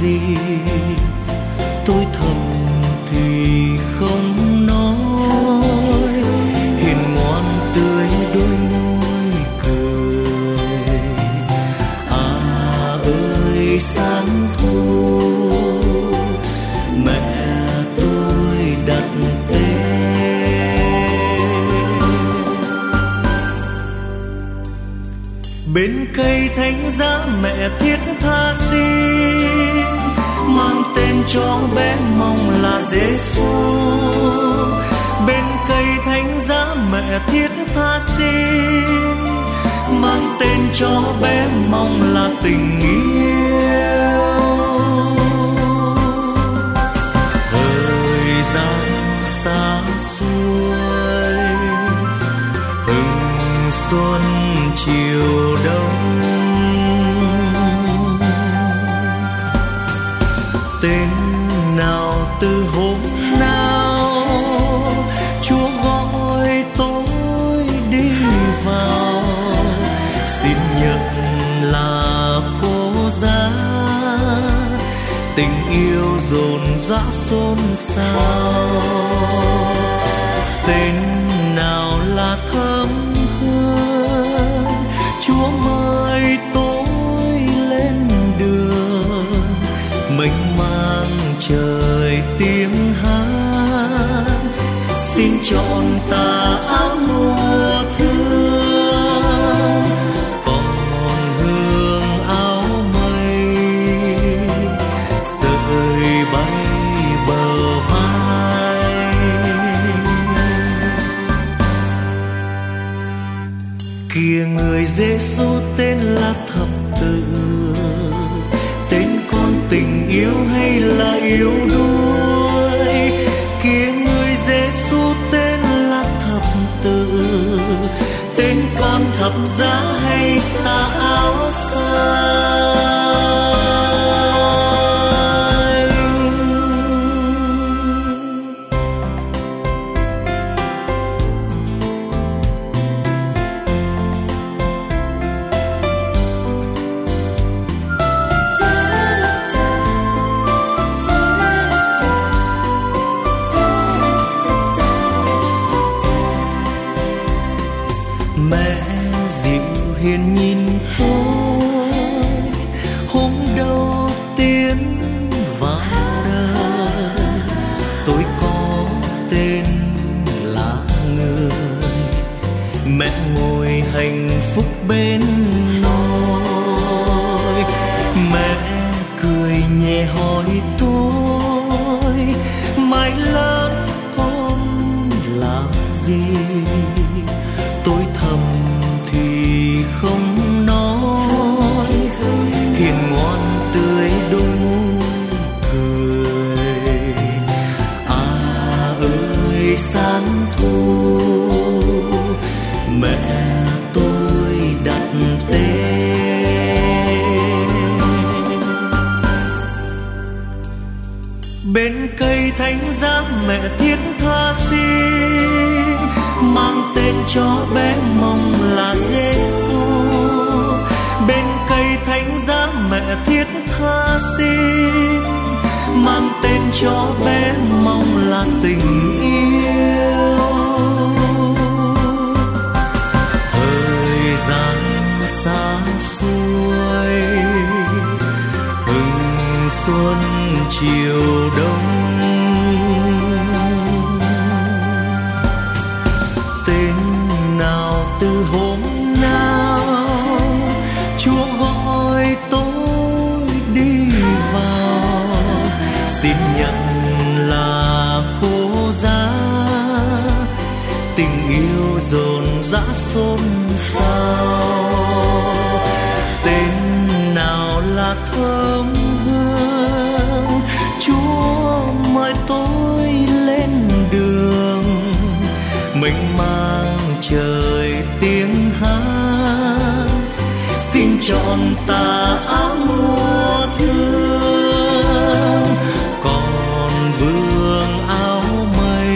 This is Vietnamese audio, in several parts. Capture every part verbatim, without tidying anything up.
gì, tôi thầm thì không nói. Hiền ngoan tươi đôi môi cười, à ơi sáng thu mẹ tôi đặt tên. Bên cây thánh giá mẹ thiết tha xin, mang tên cho bé mong là Giêsu. Bên cây thánh giá mẹ thiết tha xin, mang tên cho bé mong là tình yêu. Thời gian xa xôi, hừng xuân chiều đông, tên nào từ hôm nào Chúa gọi tôi đi vào. Xin nhận là khô giá, tình yêu dồn dã xôn xao. Tên nào là thơm hương, Chúa mời tôi lên đường. Mình mang trời tiếng hát, xin chọn ta áo mùa thương. Còn hương áo mây, sợi bay bờ vai. Kìa người Giêsu tên là thập tự, tên con tình yêu hay là yếu đuối. Kìa người Giêsu tên là thập tự, tên con thập giá hay tà áo xanh. Mẹ dịu hiền nhìn tôi hôm đầu tiên vào đời. Tôi có tên là người, mẹ ngồi hạnh phúc bên nôi. Mẹ cười nhẹ hỏi tôi, mai lớn con làm gì? Tôi thầm thì không nói. Hiền ngoan tươi đôi môi cười, à ơi sáng thu mẹ tôi đặt tên. Bên cây thánh giá mẹ thiết tha xin, mang tên cho bé mong là Giêsu. Bên cây thánh giá mẹ thiết tha xin, mang tên cho bé mong là tình yêu. Thời gian xa xôi, hừng xuân chiều đông, từ hôm nào Chúa gọi tôi đi vào. Xin nhận là khô giá, tình yêu dồn dã xôn xao. Tên nào là thơm hương, Chúa mời tôi lên đường. Mình mang trời tiếng hát, xin chọn ta áo mùa thương. Còn vương áo mây,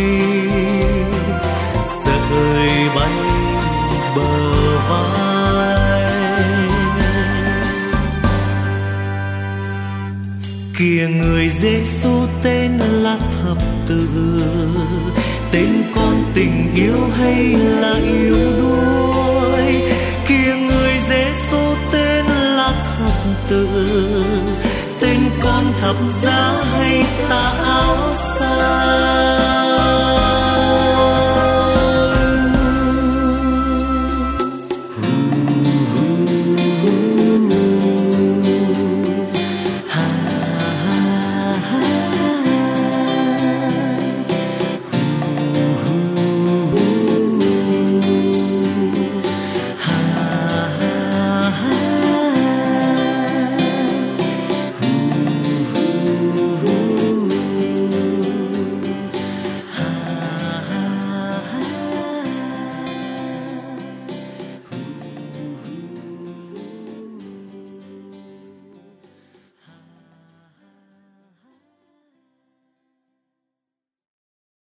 sợi bay bờ vai. Kìa người Giêsu tên là thập tự, tên con tình yêu hay là yếu đuối. Kìa người Giêsu tên là thập tự, tên con thập giá hay tà áo xanh.